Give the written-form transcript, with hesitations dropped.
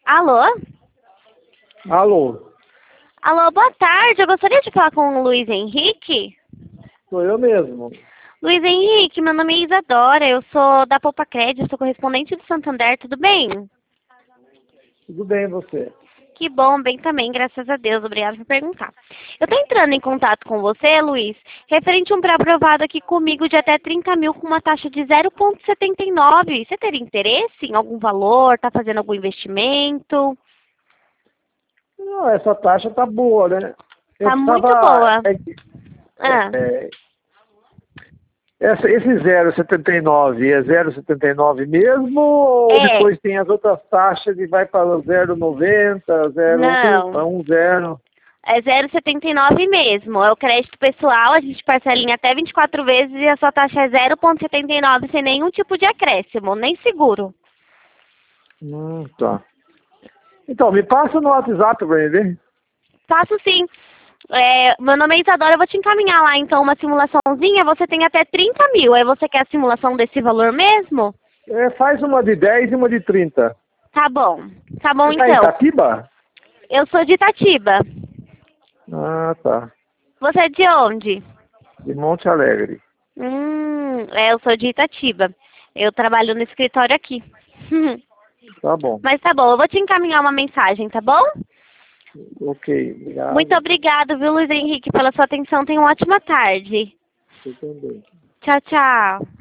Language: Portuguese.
Alô? Alô, Alô, boa tarde. Eu gostaria de falar com o Luiz Henrique. sou eu mesmo. Luiz Henrique, meu nome é Isadora. Eu sou da Poupa Crédito, sou correspondente do Santander. Tudo bem? Tudo bem, você? Que bom, bem também, graças a Deus. Obrigada por perguntar. Eu estou entrando em contato com você, Luiz, referente a um pré-aprovado aqui comigo de até 30 mil com uma taxa de 0,79. Você teria interesse em algum valor? Está fazendo algum investimento? Não, essa taxa tá boa, né? Eu Tá muito precisava... boa. Ah, esse 0,79 é 0,79 mesmo ou é. depois tem as outras taxas e vai para 0,90, 0, Não. 1,0? É 0,79 mesmo. É o crédito pessoal, a gente parcela em até 24 vezes e a sua taxa é 0,79 sem nenhum tipo de acréscimo, nem seguro. Tá. Então, me passa no WhatsApp para mim ver. Faço sim. Meu nome é Isadora, eu vou te encaminhar lá então uma simulaçãozinha, você tem até 30 mil. Aí você quer a simulação desse valor mesmo? Faz uma de 10 e uma de 30. Tá bom Você tá em então. Itatiba? Eu sou de Itatiba. Ah, tá. Você é de onde? De Monte Alegre. Eu sou de Itatiba. Eu trabalho no escritório aqui. Tá bom. Mas tá bom, eu vou te encaminhar uma mensagem, tá bom? Ok, Muito obrigado. obrigada, viu, Luiz Henrique, pela sua atenção. Tenha uma ótima tarde. Você também. Tchau, tchau.